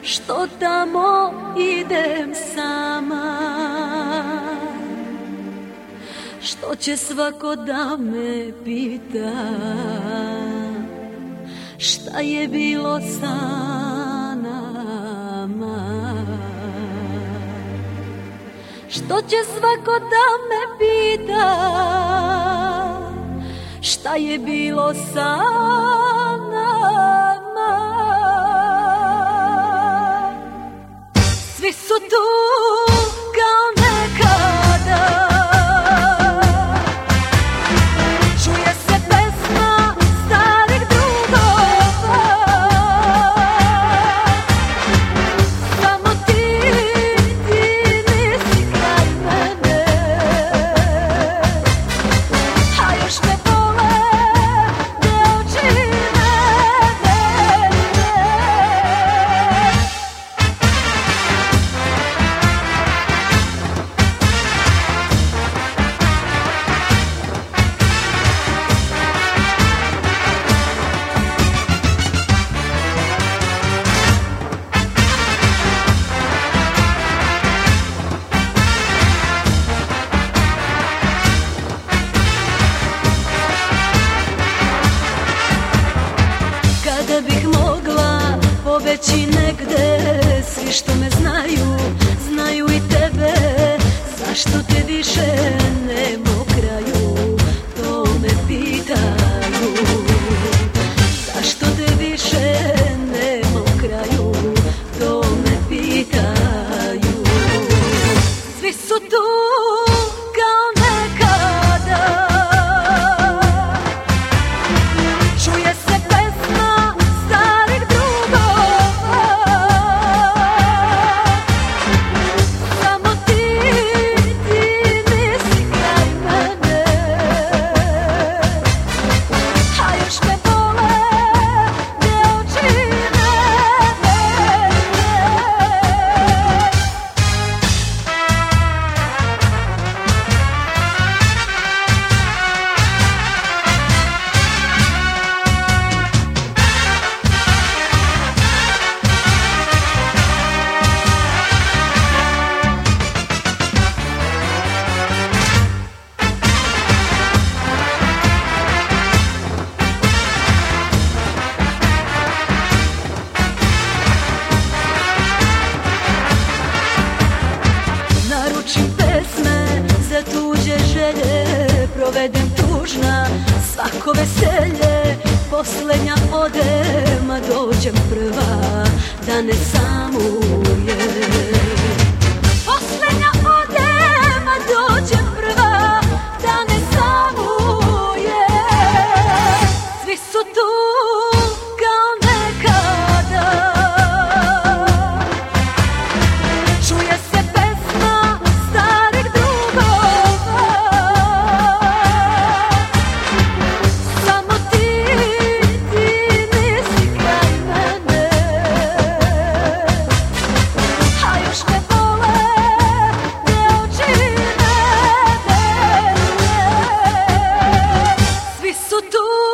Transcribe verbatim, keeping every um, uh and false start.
što tamo idem sama, što će svako da me pita šta je bilo sa nama, što će svako da me pita šta je bilo sa nama. Svi su tu kao nekada, čuje se pesma starih drugova, samo ti, ti nisi kraj mene, a još me bole te oči neverne. Kada bih mogla pobeći negde, svi što me znaju, znaju i tebe, zašto te više nema u kraju, to me pitaju, zašto te više nema u kraju, to me pitaju. Svi su tu kao nekada, čuje se pesma starih drugova, samo ti, ti nisi kraj mene, a još me bole te oči neverne. Naručim pesme za tuđe želje, provedem tužna svako veselje, poslednja odem, a dođem prva da ne samuje. Poslednja odem, a dođem prva da ne samuje. Svi su tu kao nekada, čuje se pesma starih drugova, samo ti, ti nisi kraj mene, a još me bole te oči neverne. Svi su tu